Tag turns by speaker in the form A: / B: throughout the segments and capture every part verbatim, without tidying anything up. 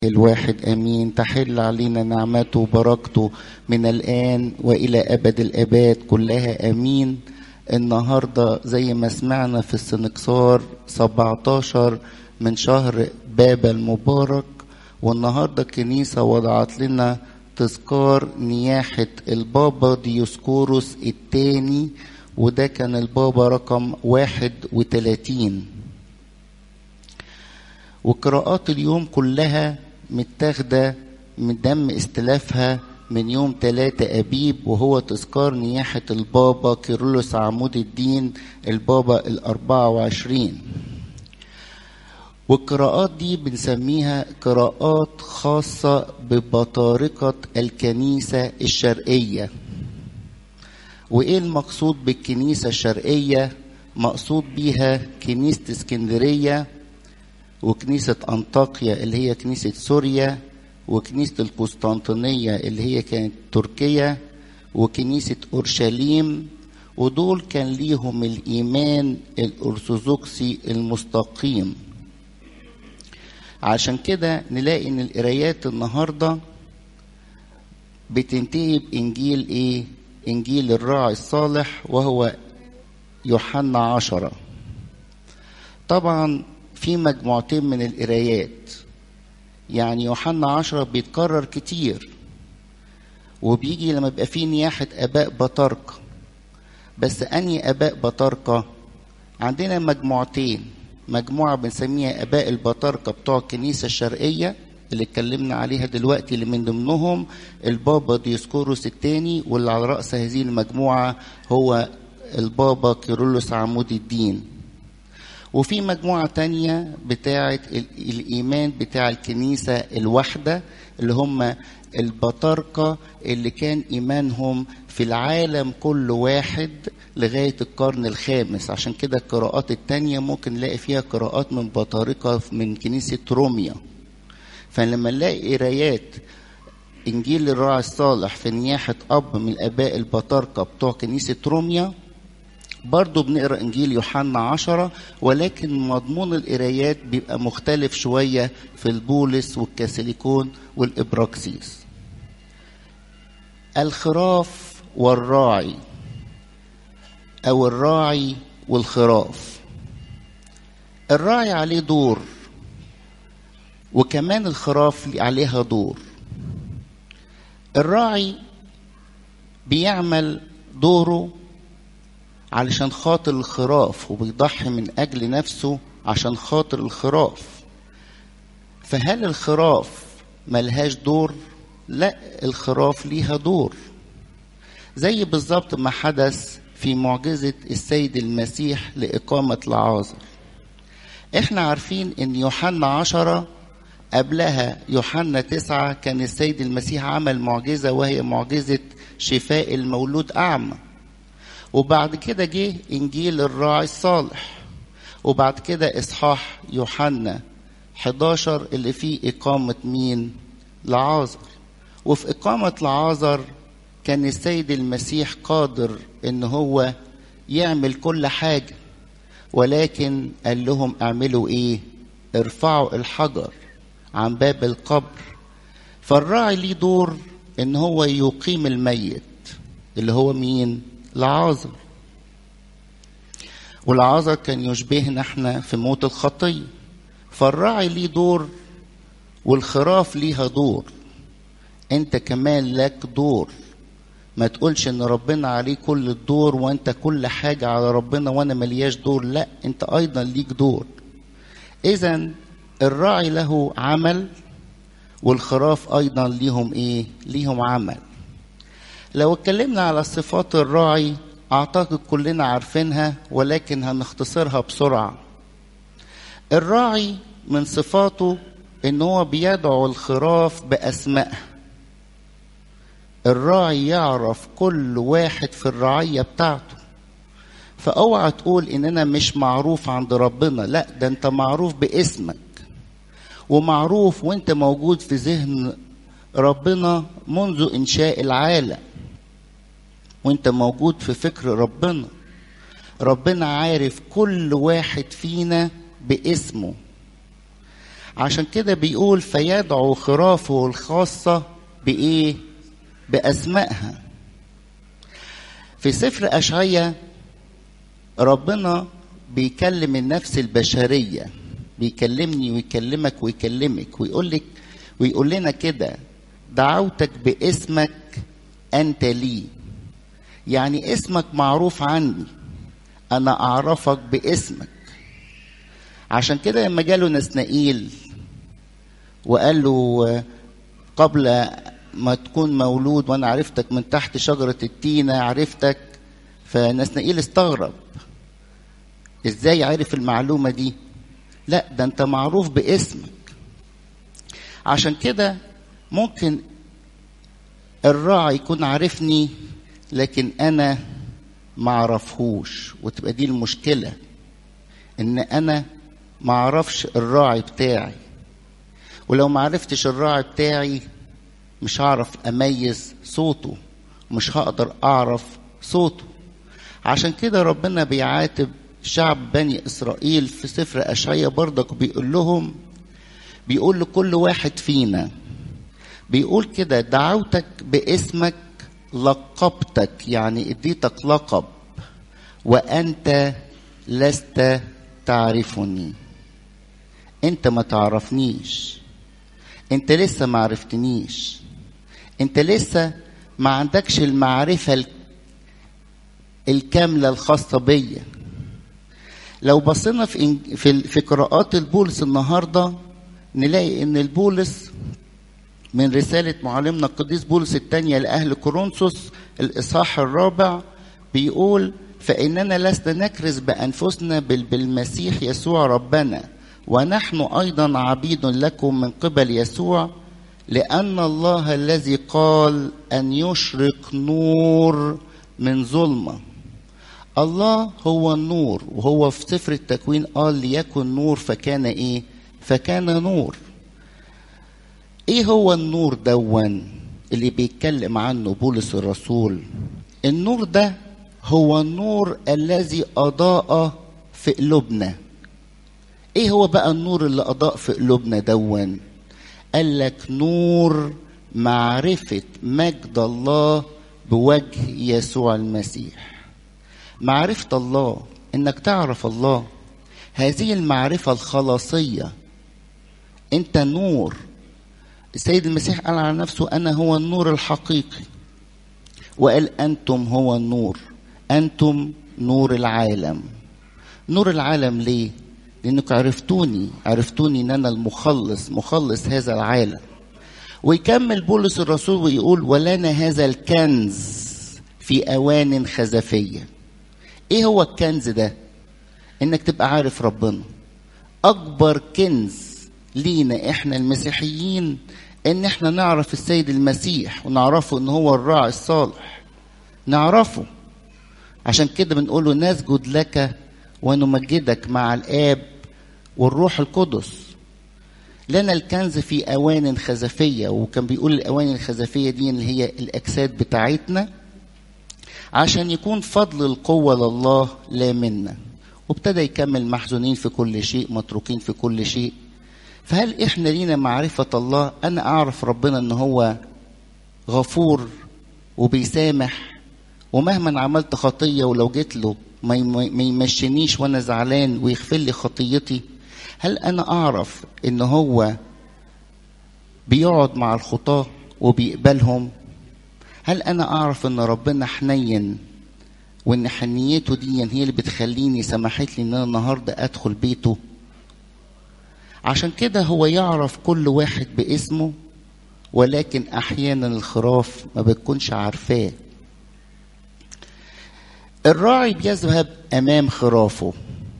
A: الواحد امين. تحل علينا نعمته وبركته من الان والى ابد الاباد كلها امين. النهارده زي ما سمعنا في السنكسار سبعتاشر من شهر بابا المبارك، والنهارده الكنيسه وضعت لنا تذكار نياحه البابا ديوسكوروس الثاني، وده كان البابا رقم واحد وثلاثين. وقراءات اليوم كلها متاخده من دم استلافها من يوم ثلاثة أبيب، وهو تذكار نياحة البابا كيرلس عمود الدين البابا الأربعة وعشرين. والقراءات دي بنسميها قراءات خاصة ببطارقة الكنيسة الشرقية. وإيه المقصود بالكنيسة الشرقية؟ مقصود بيها كنيسة اسكندرية، وكنيسة أنطاكيا اللي هي كنيسة سوريا، وكنيسة القسطنطينية اللي هي كانت تركيا، وكنيسة أورشليم. ودول كان ليهم الإيمان الأرثوذكسي المستقيم. عشان كده نلاقي إن القرايات النهاردة بتنتهي بإنجيل إيه؟ إنجيل الراعي الصالح، وهو يوحنا عشرة. طبعا في مجموعتين من القرايات، يعني يوحنا عشرة بيتكرر كتير، وبيجي لما يبقى فيه نياحة آباء بطاركة. بس أنهي آباء بطاركة؟ عندنا مجموعتين، مجموعة بنسميها آباء البطاركة بتوع الكنيسة الشرقية اللي اتكلمنا عليها دلوقتي، اللي من ضمنهم البابا ديوسكوروس الثاني، واللي على رأس هذه المجموعة هو البابا كيرلس عمود الدين. وفي مجموعة تانية بتاعة الإيمان بتاع الكنيسة الواحدة، اللي هم البطاركة اللي كان إيمانهم في العالم كله واحد لغاية القرن الخامس. عشان كده القراءات التانية ممكن نلاقي فيها قراءات من بطاركة من كنيسة روميا. فلما نلاقي قرايات إنجيل الراعي الصالح في نياحة أب من الآباء البطاركة بتوع كنيسة روميا، برضو بنقرأ إنجيل يوحنا عشرة، ولكن مضمون القرايات بيبقى مختلف شوية في البولس والكاثوليكون والإبراكسيس. الخراف والراعي، أو الراعي والخراف. الراعي عليه دور، وكمان الخراف عليها دور. الراعي بيعمل دوره علشان خاطر الخراف، وبيضحي من أجل نفسه عشان خاطر الخراف. فهل الخراف ملهاش دور؟ لا، الخراف ليها دور. زي بالظبط ما حدث في معجزة السيد المسيح لإقامة لعازر. احنا عارفين ان يوحنا عشرة قبلها يوحنا تسعة كان السيد المسيح عمل معجزة، وهي معجزة شفاء المولود أعمى. وبعد كده جه إنجيل الراعي الصالح، وبعد كده إصحاح يوحنا حداشر اللي فيه إقامة مين؟ لعازر. وفي إقامة لعازر كان السيد المسيح قادر إن هو يعمل كل حاجة، ولكن قال لهم اعملوا إيه؟ ارفعوا الحجر عن باب القبر. فالراعي ليه دور إن هو يقيم الميت، اللي هو مين؟ لعازر. والعازر كان يشبهنا احنا في موت الخطية. فالراعي ليه دور، والخراف ليها دور. انت كمان لك دور. ما تقولش ان ربنا عليه كل الدور وانت كل حاجة على ربنا وانا ملياش دور. لا، انت ايضا ليك دور. اذن الراعي له عمل، والخراف ايضا ليهم ايه؟ ليهم عمل. لو اتكلمنا على صفات الراعي اعتقد كلنا عارفينها، ولكن هنختصرها بسرعة. الراعي من صفاته ان هو بيدعو الخراف باسمائها. الراعي يعرف كل واحد في الرعية بتاعته. فاوعى تقول ان انا مش معروف عند ربنا. لا، ده انت معروف باسمك، ومعروف وانت موجود في ذهن ربنا منذ انشاء العالم، وانت موجود في فكر ربنا. ربنا عارف كل واحد فينا باسمه. عشان كده بيقول فيدعو خرافه الخاصة بإيه؟ بأسمائها. في سفر أشعياء ربنا بيكلم النفس البشرية، بيكلمني ويكلمك ويكلمك ويقول لك ويقول لنا كده: دعوتك باسمك أنت لي. يعني اسمك معروف عني، أنا أعرفك باسمك. عشان كده لما جاله نسنائيل وقال له قبل ما تكون مولود وأنا عرفتك من تحت شجرة التينة عرفتك، فنسنائيل استغرب، إزاي عرف المعلومة دي؟ لا، ده أنت معروف باسمك. عشان كده ممكن الراعي يكون عارفني لكن أنا معرفهوش، وتبقى دي المشكلة، إن أنا معرفش الراعي بتاعي. ولو معرفتش الراعي بتاعي مش هعرف أميز صوته، مش هقدر أعرف صوته. عشان كده ربنا بيعاتب شعب بني إسرائيل في سفر أشعياء برضك، بيقول لهم، بيقول لكل واحد فينا، بيقول كده: دعوتك باسمك لقبتك، يعني اديتك لقب، وأنت لست تعرفني. انت ما تعرفنيش، انت لسه ما عرفتنيش، انت لسه ما عندكش المعرفة الكاملة الخاصة بيا. لو بصينا في في في قراءات البولس النهارده نلاقي ان البولس من رسالة معلمنا القديس بولس الثانية لأهل كورنثوس الإصحاح الرابع بيقول: فإننا لسنا نكرز بأنفسنا بل بالمسيح يسوع ربنا، ونحن أيضا عبيد لكم من قبل يسوع، لأن الله الذي قال أن يشرق نور من ظلمة. الله هو النور، وهو في سفر التكوين قال ليكن نور فكان إيه؟ فكان نور. إيه هو النور دون اللي بيتكلم عنه بولس الرسول؟ النور ده هو النور الذي أضاء في قلوبنا. ايه هو بقى النور اللي أضاء في قلوبنا دون؟ قال لك: نور معرفة مجد الله بوجه يسوع المسيح. معرفة الله، انك تعرف الله، هذه المعرفة الخلاصية. انت نور. السيد المسيح قال على نفسه: انا هو النور الحقيقي، وقال انتم هو النور، انتم نور العالم. نور العالم ليه؟ لانك عرفتوني، عرفتوني ان انا المخلص، مخلص هذا العالم. ويكمل بولس الرسول ويقول: ولنا هذا الكنز في اوان خزفيه. ايه هو الكنز ده؟ انك تبقى عارف ربنا. اكبر كنز لينا احنا المسيحيين ان احنا نعرف السيد المسيح، ونعرفه ان هو الراعي الصالح، نعرفه. عشان كده بنقوله: نسجد لك ونمجدك مع الآب والروح القدس. لنا الكنز في أوان خزفية. وكان بيقول الأوان الخزفية دي اللي هي الأجساد بتاعتنا، عشان يكون فضل القوة لله لا منا. وابتدى يكمل: محزونين في كل شيء، متروكين في كل شيء. فهل إحنا لينا معرفة الله؟ أنا أعرف ربنا أنه هو غفور وبيسامح، ومهما عملت خطية ولو جيت له ما يمشينيش وانا زعلان ويغفر لي خطيتي. هل انا اعرف ان هو بيقعد مع الخطاة وبيقبلهم؟ هل انا اعرف ان ربنا حنين، وان حنيته دي هي اللي بتخليني سمحت لي ان انا النهارده ادخل بيته؟ عشان كده هو يعرف كل واحد باسمه، ولكن احيانا الخراف ما بتكونش عارفاه. الراعي بيذهب امام خرافه،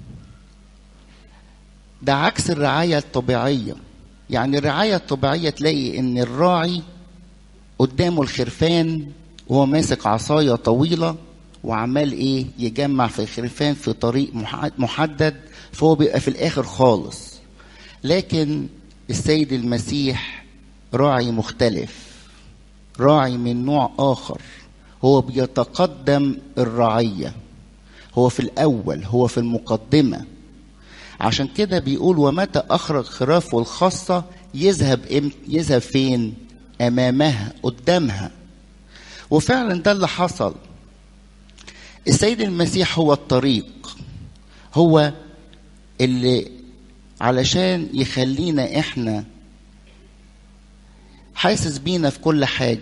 A: ده عكس الرعاية الطبيعية. يعني الرعاية الطبيعية تلاقي ان الراعي قدامه الخرفان وهو ماسك عصاية طويلة وعمال ايه؟ يجمع في الخرفان في طريق محدد، فهو بيبقى في الاخر خالص. لكن السيد المسيح راعي مختلف، راعي من نوع اخر. هو بيتقدم الرعية، هو في الأول، هو في المقدمة. عشان كده بيقول ومتى أخرج خرافه الخاصة يذهب يذهب فين؟ أمامها، قدامها. وفعلا ده اللي حصل. السيد المسيح هو الطريق، هو اللي علشان يخلينا احنا حاسس بينا في كل حاجة،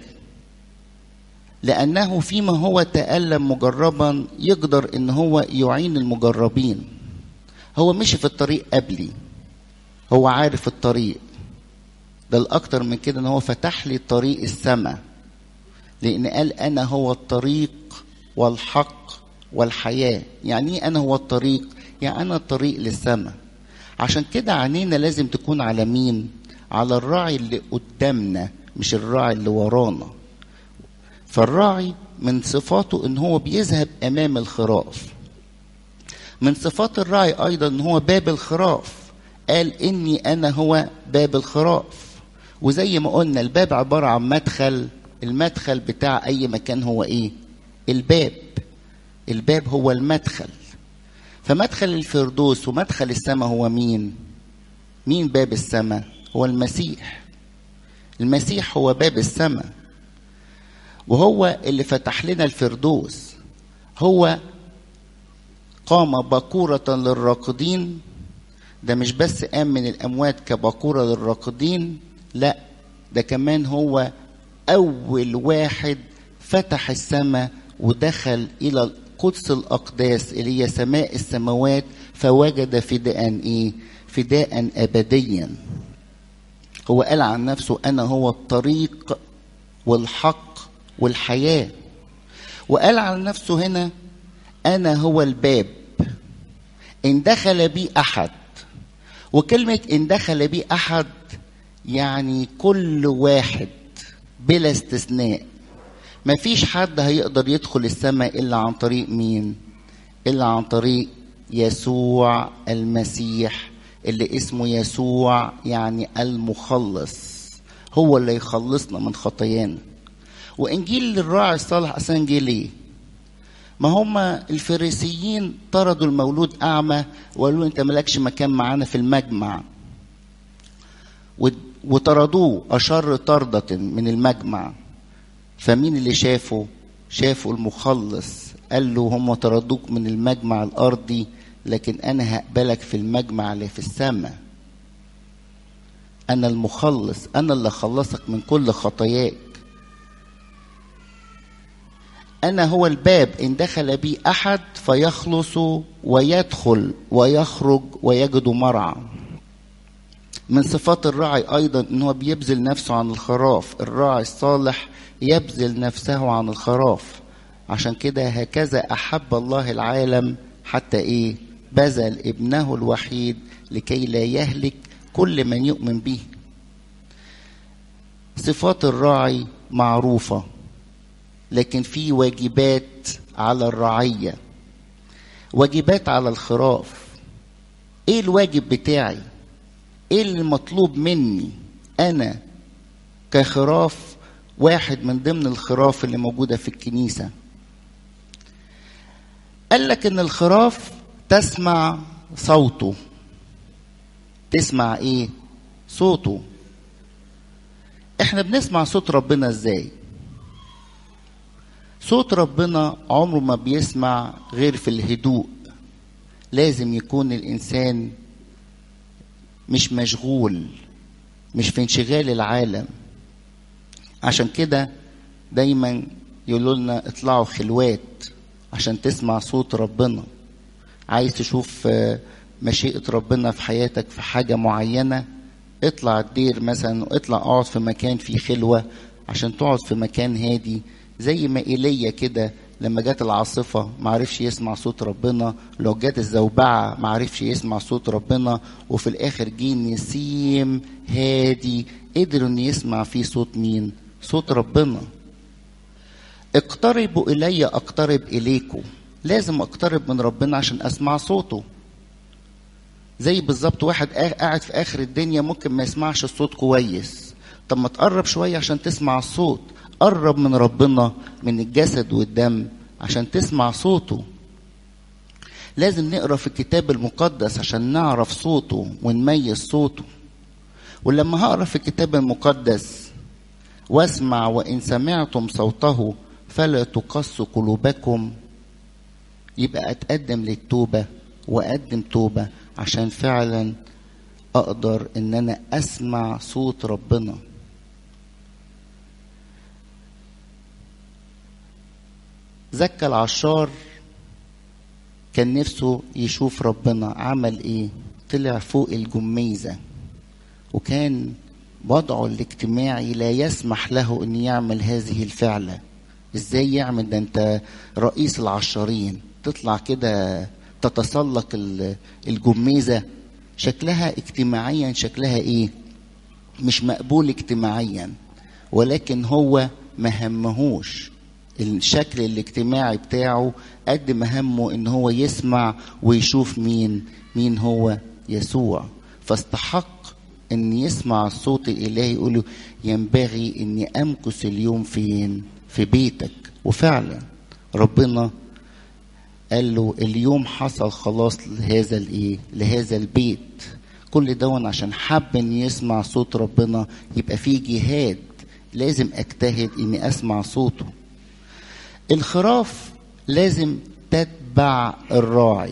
A: لأنه فيما هو تألم مجربا يقدر ان هو يعين المجربين. هو مشي في الطريق قبلي، هو عارف الطريق ده. الأكتر من كده ان هو فتح لي طريق السماء، لأن قال أنا هو الطريق والحق والحياة. يعني ايه أنا هو الطريق؟ يعني أنا الطريق للسماء. عشان كده عينينا لازم تكون على مين؟ على الراعي اللي قدامنا، مش الراعي اللي ورانا. فالراعي من صفاته ان هو بيذهب امام الخراف. من صفات الراعي ايضا ان هو باب الخراف. قال اني انا هو باب الخراف. وزي ما قلنا الباب عبارة عن مدخل، المدخل بتاع اي مكان هو ايه؟ الباب. الباب هو المدخل. فمدخل الفردوس ومدخل السماء هو مين؟ مين باب السماء؟ هو المسيح. المسيح هو باب السماء، وهو اللي فتح لنا الفردوس. هو قام بكورة للراقدين. ده مش بس قام من الأموات كبكورة للراقدين، لا، ده كمان هو أول واحد فتح السماء ودخل إلى قدس الأقداس اللي هي سماء السماوات، فوجد فداء إيه؟ فداء أبديا. هو قال عن نفسه أنا هو الطريق والحق والحياة. وقال عن نفسه هنا أنا هو الباب إن دخل بي أحد. وكلمة إن دخل بي أحد يعني كل واحد بلا استثناء. مفيش حد هيقدر يدخل السماء إلا عن طريق مين؟ إلا عن طريق يسوع المسيح، اللي اسمه يسوع يعني المخلص. هو اللي يخلصنا من خطايانا. وإنجيل الراعي الصالح أصلا جه ليه؟ ما هم الفريسيين طردوا المولود أعمى وقالوا له أنت مالكش مكان معانا في المجمع، وطردوه أشر طردة من المجمع. فمين اللي شافه؟ شافوا المخلص. قال له هم طردوك من المجمع الأرضي، لكن أنا هقبلك في المجمع اللي في السماء. أنا المخلص، أنا اللي خلصك من كل خطاياك. أنا هو الباب إن دخل بي أحد فيخلص ويدخل ويخرج ويجد مرعى. من صفات الراعي أيضا أنه بيبذل نفسه عن الخراف. الراعي الصالح يبذل نفسه عن الخراف. عشان كده هكذا أحب الله العالم حتى إيه؟ بذل ابنه الوحيد لكي لا يهلك كل من يؤمن به. صفات الراعي معروفة، لكن في واجبات على الرعية، واجبات على الخراف. ايه الواجب بتاعي؟ ايه اللي مطلوب مني انا كخراف، واحد من ضمن الخراف اللي موجودة في الكنيسة؟ قال لك ان الخراف تسمع صوته. تسمع ايه؟ صوته. احنا بنسمع صوت ربنا ازاي؟ صوت ربنا عمره ما بيسمع غير في الهدوء. لازم يكون الإنسان مش مشغول، مش في انشغال العالم. عشان كده دايما يقولوا لنا اطلعوا خلوات عشان تسمع صوت ربنا. عايز تشوف مشيئة ربنا في حياتك في حاجة معينة، اطلع الدير مثلا، اطلع اقعد في مكان فيه خلوة عشان تقعد في مكان هادي. زي ما إيليا كده لما جات العاصفة معرفش يسمع صوت ربنا، لو جات الزوبعة معرفش يسمع صوت ربنا، وفي الآخر جه نسيم هادي قدر إن يسمع فيه صوت مين؟ صوت ربنا. اقتربوا إلي أقترب إليكم. لازم أقترب من ربنا عشان أسمع صوته. زي بالظبط واحد قاعد في آخر الدنيا ممكن ما يسمعش الصوت كويس. طب ما تقرب شوية عشان تسمع الصوت. قرب من ربنا من الجسد والدم عشان تسمع صوته. لازم نقرأ في الكتاب المقدس عشان نعرف صوته ونميز صوته. ولما هقرأ في الكتاب المقدس واسمع وإن سمعتم صوته فلا تقسوا قلوبكم، يبقى أتقدم للتوبة وأقدم توبة عشان فعلا أقدر إن أنا أسمع صوت ربنا. زكى العشار كان نفسه يشوف ربنا، عمل ايه؟ طلع فوق الجميزة، وكان وضعه الاجتماعي لا يسمح له ان يعمل هذه الفعلة. ازاي يعمل ده؟ انت رئيس العشارين تطلع كده تتسلق الجميزة؟ شكلها اجتماعيا شكلها ايه؟ مش مقبول اجتماعيا. ولكن هو ما همهوش الشكل الاجتماعي بتاعه قد ما همه ان هو يسمع ويشوف مين مين هو يسوع. فاستحق ان يسمع الصوت الالهي يقوله ينبغي اني امكث اليوم فين؟ في بيتك. وفعلا ربنا قال له اليوم حصل خلاص لهذا الايه؟ لهذا البيت. كل ده عشان حب ان يسمع صوت ربنا. يبقى في جهاد، لازم اجتهد اني اسمع صوته. الخراف لازم تتبع الراعي،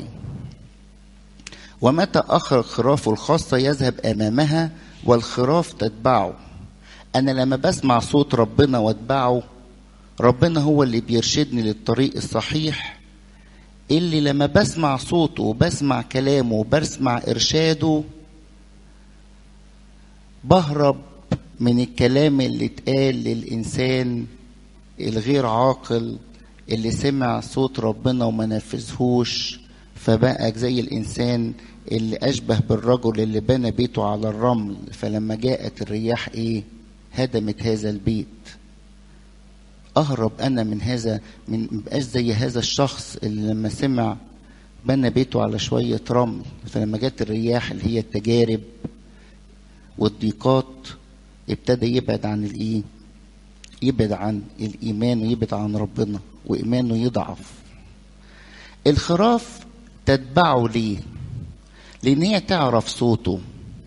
A: ومتى أخرج خرافه الخاصة يذهب أمامها والخراف تتبعه. أنا لما بسمع صوت ربنا واتبعه، ربنا هو اللي بيرشدني للطريق الصحيح، اللي لما بسمع صوته وبسمع كلامه وبسمع إرشاده بهرب من الكلام اللي اتقال للإنسان الغير عاقل اللي سمع صوت ربنا وما نفذهوش، فبقى زي الإنسان اللي أشبه بالرجل اللي بنى بيته على الرمل، فلما جاءت الرياح إيه؟ هدمت هذا البيت. أهرب أنا من هذا، من مبقاش زي هذا الشخص اللي لما سمع بنى بيته على شوية رمل، فلما جات الرياح اللي هي التجارب والضيقات ابتدى يبعد عن الإيه؟ يبعد عن الإيمان ويبعد عن ربنا وإيمانه يضعف. الخراف تتبعه ليه؟ لأن هي تعرف صوته،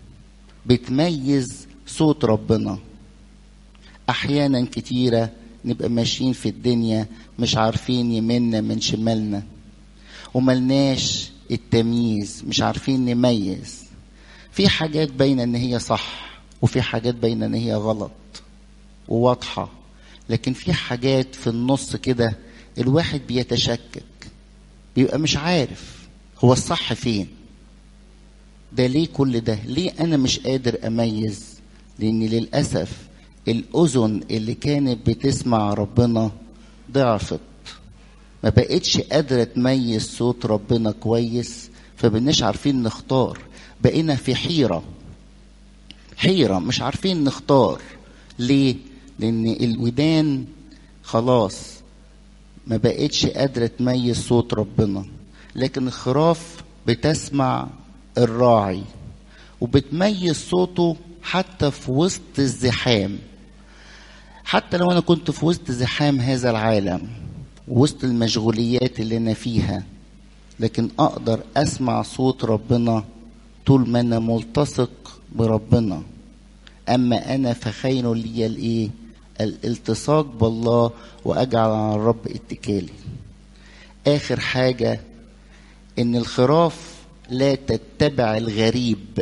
A: بتميز صوت ربنا. أحيانا كتيرة نبقى ماشيين في الدنيا مش عارفين يمنا من شمالنا، وملناش التمييز، مش عارفين نميز. في حاجات باينة ان هي صح، وفي حاجات باينة ان هي غلط وواضحة، لكن في حاجات في النص كده الواحد بيتشكك، بيبقى مش عارف هو الصح فين. ده ليه كل ده؟ ليه انا مش قادر اميز؟ لان للأسف الأذن اللي كانت بتسمع ربنا ضعفت، ما بقتش قادرة تميز صوت ربنا كويس، فبناش عارفين نختار. بقينا في حيرة حيرة مش عارفين نختار. ليه؟ لأن الودان خلاص ما بقتش قادرة تميز صوت ربنا. لكن الخراف بتسمع الراعي وبتميز صوته حتى في وسط الزحام. حتى لو أنا كنت في وسط زحام هذا العالم وسط المشغوليات اللي أنا فيها، لكن أقدر أسمع صوت ربنا طول ما أنا ملتصق بربنا. أما أنا فخير لي الإيه؟ الالتصاق بالله، وأجعل على الرب اتكالي. آخر حاجة إن الخراف لا تتبع الغريب.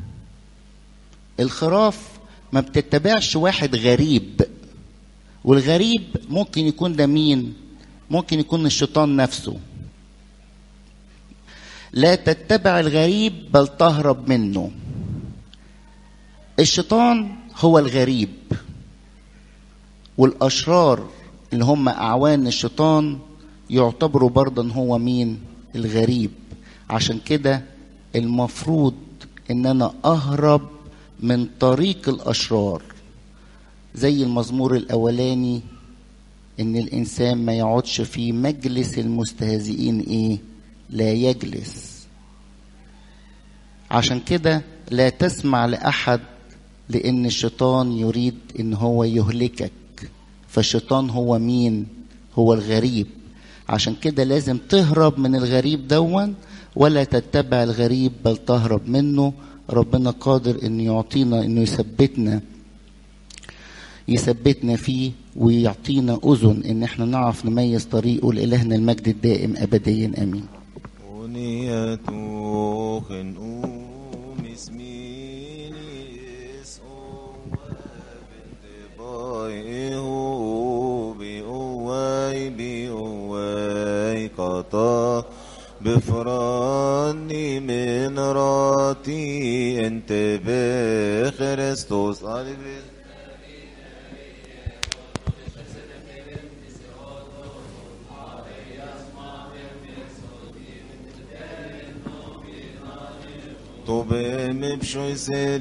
A: الخراف ما بتتبعش واحد غريب، والغريب ممكن يكون ده مين؟ ممكن يكون الشيطان نفسه. لا تتبع الغريب بل تهرب منه. الشيطان هو الغريب، والأشرار اللي هم أعوان الشيطان يعتبروا برضا هو مين؟ الغريب. عشان كده المفروض ان انا اهرب من طريق الاشرار، زي المزمور الاولاني ان الانسان ما يقعدش في مجلس المستهزئين ايه؟ لا يجلس. عشان كده لا تسمع لاحد، لان الشيطان يريد ان هو يهلكك. فالشيطان هو مين؟ هو الغريب. عشان كده لازم تهرب من الغريب دون ولا تتبع الغريب بل تهرب منه. ربنا قادر انه يعطينا انه يثبتنا يثبتنا فيه ويعطينا اذن ان احنا نعرف نميز طريقه. لإلهنا المجد الدائم ابديا امين.
B: بفراني من راتي انت بخريستوس طوبى مبشوي